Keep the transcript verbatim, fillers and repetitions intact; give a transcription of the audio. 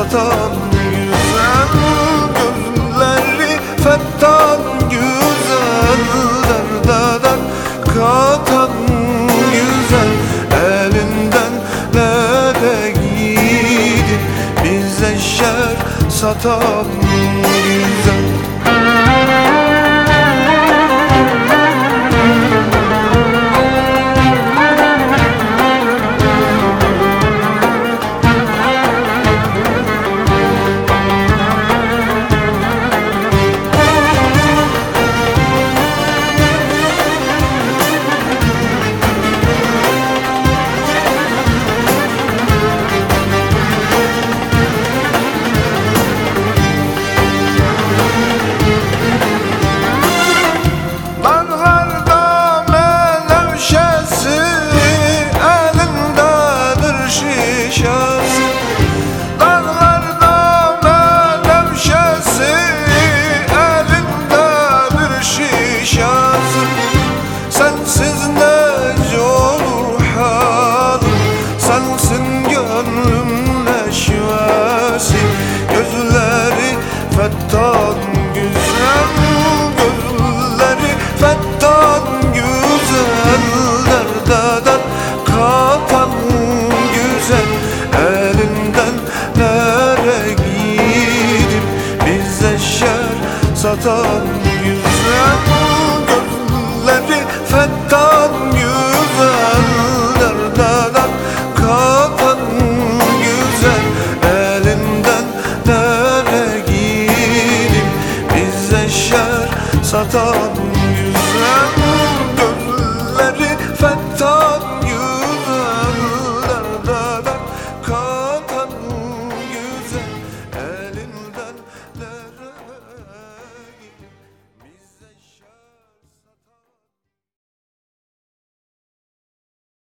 satan güzel, gözleri fettan güzel, derdadan katan güzel, elinden nere gidip bize şer satan güzel. Sensiz nece olur halim, sensin gönlüm neşvesi, gözleri fettan güzel, gözleri fettan güzel, derdadan katan güzel, elinden nere gidip bize şer satan güzel, gözleri fettan güzel, derdadan katan güzel, elinden nere gidip bize şer satan